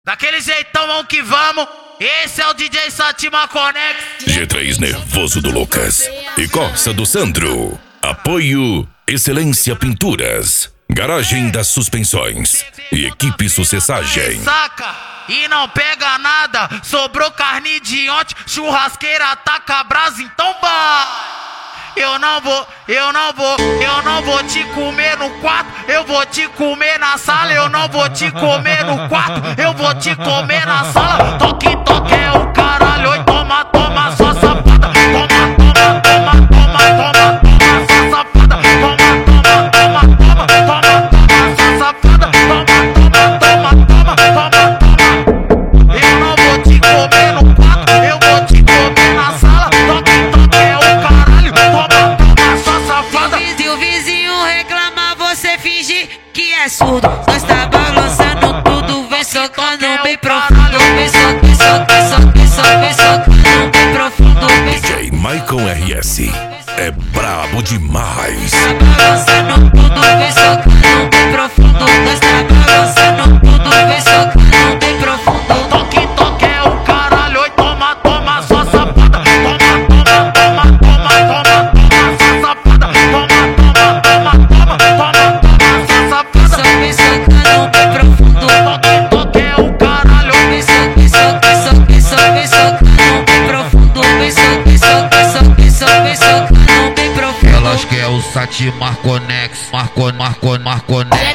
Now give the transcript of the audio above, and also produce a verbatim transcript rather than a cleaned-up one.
Daquele jeitão, vamos que vamos. Esse é o D J Satima Connex. G três Nervoso do Lucas e Corsa do Sandro. Apoio Excelência Pinturas, Garagem das Suspensões e Equipe Sucessagem. Saca e não pega nada. Sobrou carne de ontem, churrasqueira taca brasa, então vai. Eu não vou, eu não vou, eu não vou te comer no quarto, eu vou te comer na sala. Eu não vou te comer no quarto, eu vou te comer na sala. Toque, toque é o caralho, oi, toma, toma, só safada. Toma, toma, toma, toma, toma, toma, só safada. Toma, toma, toma, toma, toma, toma, só safada. Toma, toma, toma, toma, toma, toma. Eu não vou te comer no quarto, eu vou te comer na sala. Toque, toque é o caralho, toma, toma, só safada. Se o vizinho reclamar, você finge que é surdo. Nós tá balançando tudo, vem socando bem profundo. Vem socando, vem socando, vem socando, vem socando bem profundo. D J Michael R S é brabo demais. Tá balançando tudo, vem socando bem profundo. Nós tá balançando tudo, vem socando bem profundo. Toque, toque é o caralho, oi, toma, toma, só safada. Toma, toma, toma, toma, toma, toma, só safada. Toma, toma, toma, toma, toma, toma, só safada. Vem socando bem profundo. Toque, toque é o caralho. Vem socando, vem socando, vem socando, vem socando bem profundo. Vem socando, vem socando, vem socando, vem socando bem profundo. Elas quer o Satimar Connex, Marco, Marco, Marconex.